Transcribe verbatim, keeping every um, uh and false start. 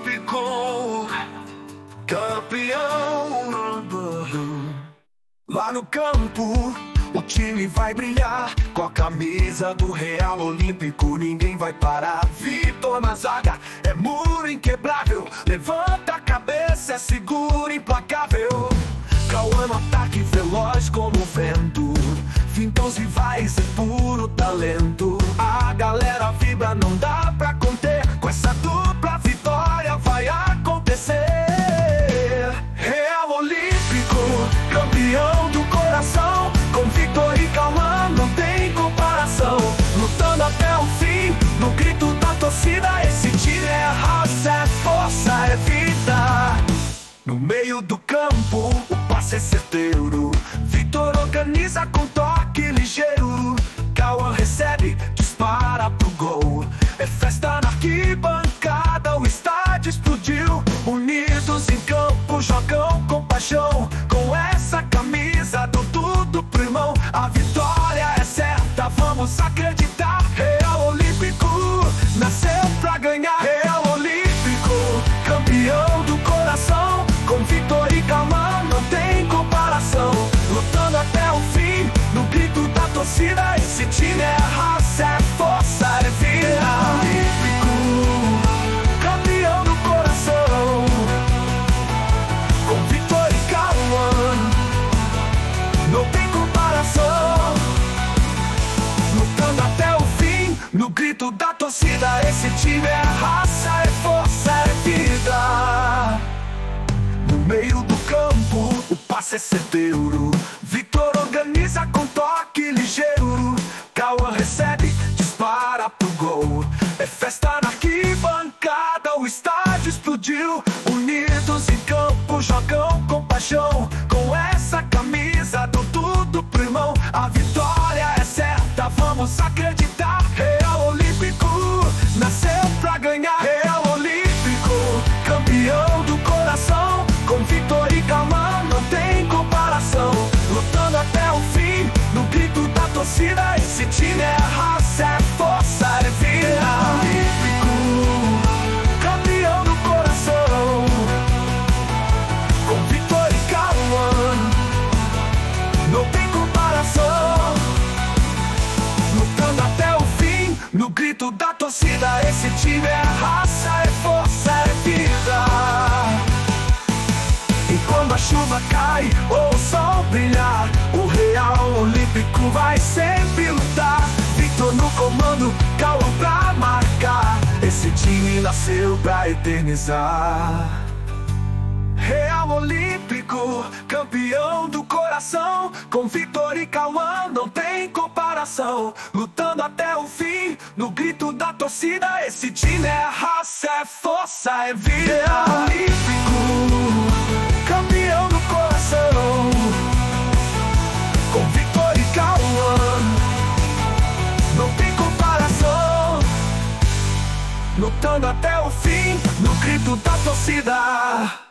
olímpico, campeão. Lá no campo, o time vai brilhar com a camisa do Real Olímpico. Ninguém vai parar. Vitor na zaga é muro inquebrável. Levanta a cabeça, é seguro, implacável. Cauã no ataque, veloz como o vento. Fintou os rivais, é puro talento. A galera vibra, não dá pra conter. Com essa dupla, a vitória vai acontecer. Real Olímpico, campeão do coração. Com Vitor e Cauã não tem comparação. Lutando até o fim, no grito da torcida. Esse time é raça, é força, é vida. No meio do campo, o passe é certeiro. Vitor organiza com toque ligeiro. Cauã recebe, dispara pro gol. É festa na arquibancada, o estádio explodiu. Unidos em campo, jogam com paixão. Com essa camisa, do tudo pro irmão. A vitória é certa, vamos acreditar. Real Olímpico, nasceu pra ganhar. Real Olímpico, campeão do coração. Com Vitor e Cauã não tem comparação. Lutando até o fim, no grito da torcida. Esse time é raça, é força, é vida. Olímpico, campeão do coração. Com Vitor e Cauã não tem comparação. Lutando até o fim, no grito da torcida. Esse time é raça, é força, é vida. No meio do campo, o passe é certeiro. Vitor organiza com toque ligeiro. Cauã recebe, dispara pro gol. É festa na arquibancada, o estádio explodiu. Unidos em campo, jogam com paixão. Com essa camisa, do tudo pro irmão. A vitória é certa, vamos acreditar. Real Olímpico, nasceu pra ganhar. Real Olímpico, campeão do coração. Com Vitor e Cauã não tem comparação. Lutando até o fim, no grito da torcida. Esse time é raça, é força, é vida. Olímpico, campeão do coração. Com Vitor e Cauã não tem comparação. Lutando até o fim, no grito da torcida. Esse time é raça, é força, é vida. E quando a chuva cai ou o sol brilhar, o Real Olímpico vai sempre lutar. Vitor no comando, Cauã pra marcar. Esse time nasceu pra eternizar. Real Olímpico, campeão do coração. Com Vitor e Cauã não tem comparação. Lutando até o fim, no grito da torcida. Esse time é raça, é força, é vida. Real Olímpico, campeão do coração. Com Vitor e Cauã não tem comparação. Lutando até o fim, no grito da torcida.